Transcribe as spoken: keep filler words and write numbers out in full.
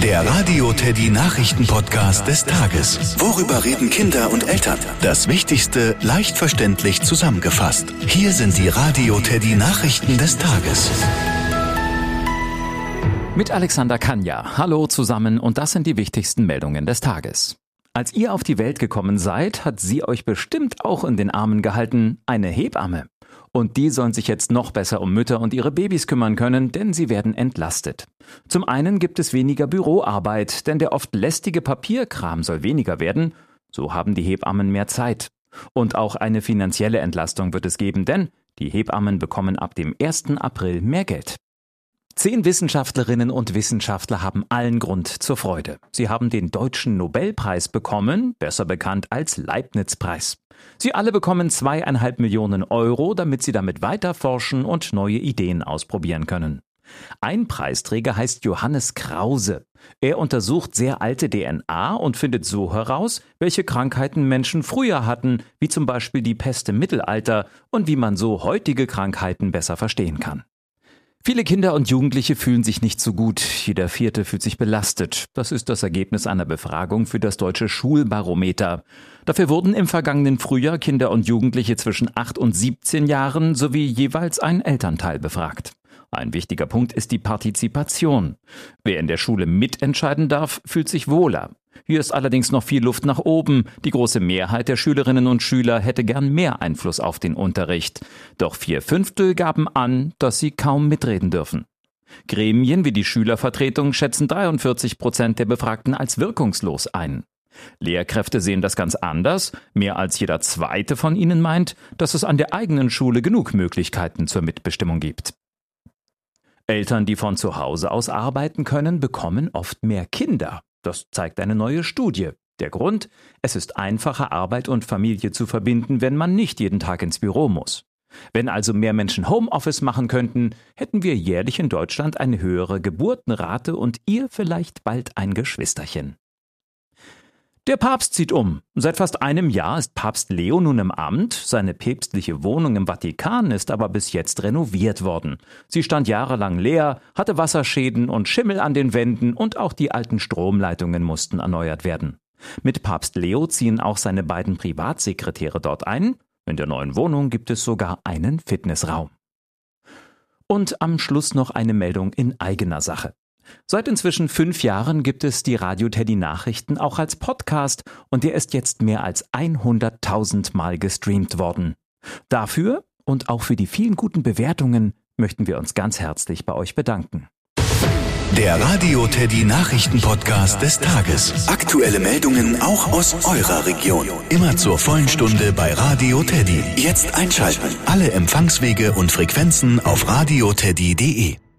Der Radio Teddy Nachrichten-Podcast des Tages. Worüber reden Kinder und Eltern? Das Wichtigste leicht verständlich zusammengefasst. Hier sind die Radio Teddy Nachrichten des Tages. Mit Alexander Kanja. Hallo zusammen und das sind die wichtigsten Meldungen des Tages. Als ihr auf die Welt gekommen seid, hat sie euch bestimmt auch in den Armen gehalten, eine Hebamme. Und die sollen sich jetzt noch besser um Mütter und ihre Babys kümmern können, denn sie werden entlastet. Zum einen gibt es weniger Büroarbeit, denn der oft lästige Papierkram soll weniger werden. So haben die Hebammen mehr Zeit. Und auch eine finanzielle Entlastung wird es geben, denn die Hebammen bekommen ab dem ersten April mehr Geld. Zehn Wissenschaftlerinnen und Wissenschaftler haben allen Grund zur Freude. Sie haben den Deutschen Nobelpreis bekommen, besser bekannt als Leibniz-Preis. Sie alle bekommen zweieinhalb Millionen Euro, damit sie damit weiter forschen und neue Ideen ausprobieren können. Ein Preisträger heißt Johannes Krause. Er untersucht sehr alte D N A und findet so heraus, welche Krankheiten Menschen früher hatten, wie zum Beispiel die Pest im Mittelalter, und wie man so heutige Krankheiten besser verstehen kann. Viele Kinder und Jugendliche fühlen sich nicht so gut. Jeder Vierte fühlt sich belastet. Das ist das Ergebnis einer Befragung für das Deutsche Schulbarometer. Dafür wurden im vergangenen Frühjahr Kinder und Jugendliche zwischen acht und siebzehn Jahren sowie jeweils ein Elternteil befragt. Ein wichtiger Punkt ist die Partizipation. Wer in der Schule mitentscheiden darf, fühlt sich wohler. Hier ist allerdings noch viel Luft nach oben. Die große Mehrheit der Schülerinnen und Schüler hätte gern mehr Einfluss auf den Unterricht. Doch vier Fünftel gaben an, dass sie kaum mitreden dürfen. Gremien wie die Schülervertretung schätzen dreiundvierzig Prozent der Befragten als wirkungslos ein. Lehrkräfte sehen das ganz anders. Mehr als jeder Zweite von ihnen meint, dass es an der eigenen Schule genug Möglichkeiten zur Mitbestimmung gibt. Eltern, die von zu Hause aus arbeiten können, bekommen oft mehr Kinder. Das zeigt eine neue Studie. Der Grund? Es ist einfacher, Arbeit und Familie zu verbinden, wenn man nicht jeden Tag ins Büro muss. Wenn also mehr Menschen Homeoffice machen könnten, hätten wir jährlich in Deutschland eine höhere Geburtenrate und ihr vielleicht bald ein Geschwisterchen. Der Papst zieht um. Seit fast einem Jahr ist Papst Leo nun im Amt. Seine päpstliche Wohnung im Vatikan ist aber bis jetzt renoviert worden. Sie stand jahrelang leer, hatte Wasserschäden und Schimmel an den Wänden und auch die alten Stromleitungen mussten erneuert werden. Mit Papst Leo ziehen auch seine beiden Privatsekretäre dort ein. In der neuen Wohnung gibt es sogar einen Fitnessraum. Und am Schluss noch eine Meldung in eigener Sache. Seit inzwischen fünf Jahren gibt es die Radio Teddy Nachrichten auch als Podcast und der ist jetzt mehr als hunderttausend Mal gestreamt worden. Dafür und auch für die vielen guten Bewertungen möchten wir uns ganz herzlich bei euch bedanken. Der Radio Teddy Nachrichten-Podcast des Tages. Aktuelle Meldungen auch aus eurer Region. Immer zur vollen Stunde bei Radio Teddy. Jetzt einschalten. Alle Empfangswege und Frequenzen auf radioteddy punkt de.